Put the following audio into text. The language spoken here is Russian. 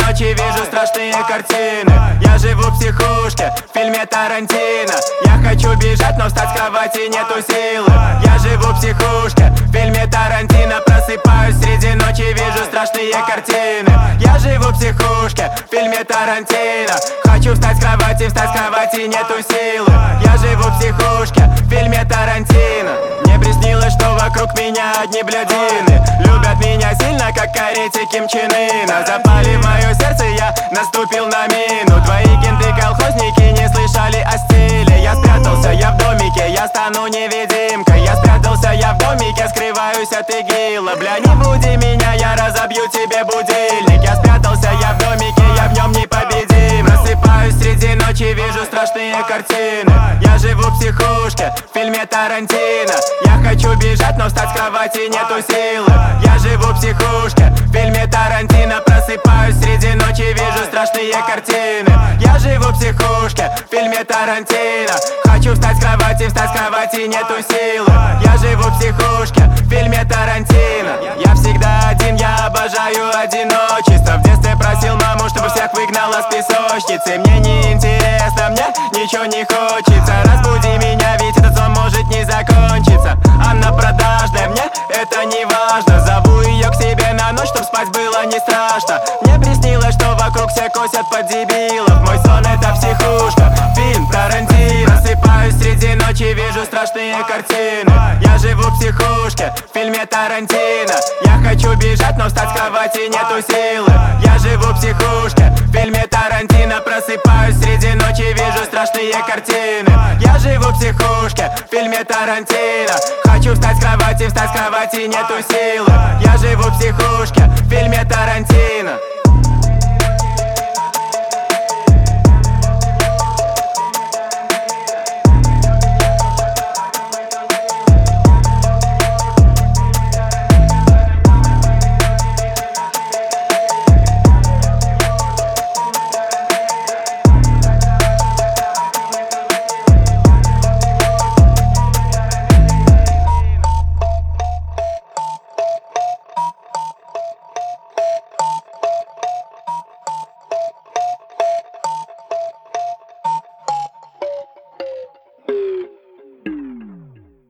ночи вижу страшные картины. Я живу в психушке, в фильме Тарантино. Я хочу бежать, но встать с кровати нету силы. Я живу в психушке, в фильме Тарантино. Просыпаюсь среди ночи, вижу страшные картины. Я живу в психушке, в фильме Тарантино. Хочу встать с кровати нету силы. Я живу в психушке, в фильме Тарантино. Мне приснилось, что вокруг меня одни блядины. Любят меня сильно, как карете Ким Чен Ына. Запали в мое сердце, я наступил на мину. Твои кенты-колхозники не слышали о стиле. Я спрятался, я в домике, я стану невидимкой. Я спрятался, я в домике, скрываюсь от игила. Бля, не буди меня, я разобью тебе будильник. Я спрятался, я в домике, я в нем непобедим. Просыпаюсь среди ночи, вижу страшные картины. Я живу в психушке, в фильме Тарантино. Я хочу бежать, но встать с кровати нету силы. Я живу в психушке, в фильме Тарантино. Просыпаюсь среди ночи, вижу страшные картины. Я живу в психушке, в фильме Тарантино. Хочу встать с кровати нету силы. Я живу в психушке, в фильме Тарантино. Я всегда один, я обожаю одиночество. В детстве просил маму, чтобы всех выгнала с песочницы. Мне не интересно, мне ничего не хочется. Разбуди меня, ведь этот сон может не закончиться. Она продажная, мне это не важно. Зову ее к себе на ночь, чтоб спать было не страшно. Мне приснилось, что вокруг все косят под дебилов. Мой сон это психушка, фильм Тарантино. Просыпаюсь среди ночи, вижу страшные картины. Я живу в психушке, в фильме Тарантино. Я хочу бежать, но встать с кровати нету силы. Я живу в психушке, в фильме Тарантино. Просыпаюсь среди ночи, вижу страшные картины. Я живу в психушке, в фильме Тарантино. Хочу встать с кровати нету силы. Я живу в психушке,